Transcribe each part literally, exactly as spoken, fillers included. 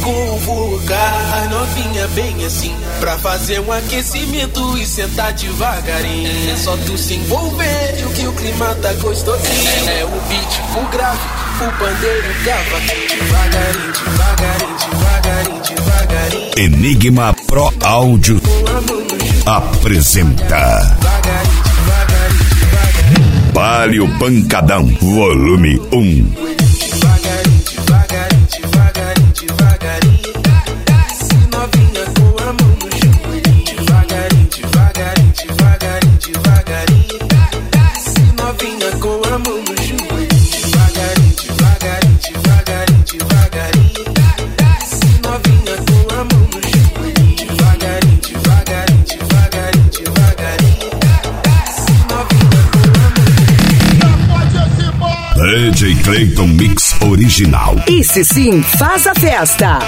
convocar a novinha bem assim, pra fazer um aquecimento e sentar devagarinho. É só tu se envolver, o que o clima tá gostosinho. É o beat, o grave, o pandeiro, o cavaquinho. Devagarinho, devagarinho, devagarinho, devagarinho. Enigma Pro Áudio apresenta Palio Pancadão, volume um. Devagarinho, devagarinho, devagarinho, devagarinho. Desce novinha com a mão no joelho. Devagarinho, devagarinho, devagarinho, devagarinho. Desce novinha com a mão no joelho. Devagarinho, devagarinho, devagarinho, devagarinho. Desce novinha com a mão no joelho. Devagarinho, devagarinho, devagarinho, devagarinho. Desce novinha com a mão no joelho. D J Clayton Mix Original. Esse sim faz a festa.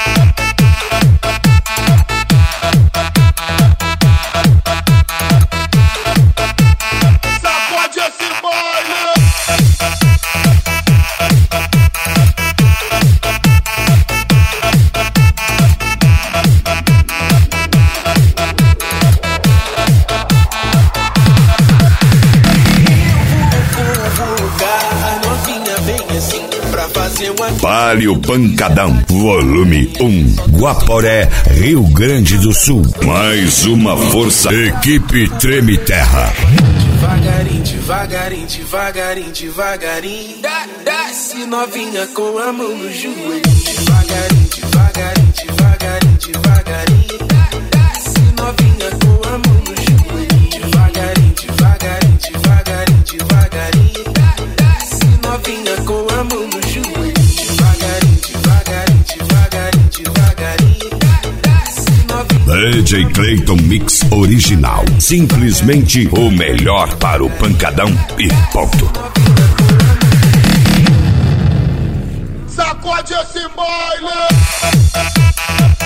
Sacode esse baile. Palio Pancadão, volume um. Guaporé, Rio Grande do Sul. Mais uma força. Equipe Treme Terra. Devagarinho, devagarinho, devagarinho, devagarinho. Desce novinha com a mão no joelho. Devagarinho, devagarinho, devagarinho, devagarinho. Desce novinha com a mão no joelho. Devagarinho, devagarinho, devagarinho, devagarinho. Desce novinha com a mão no joelho. Devagarinho, devagarinho, devagarinho, devagarinho. Desce novinha. D J Clayton Mix Original. Simplesmente o melhor para o pancadão e ponto. Sacode esse baile.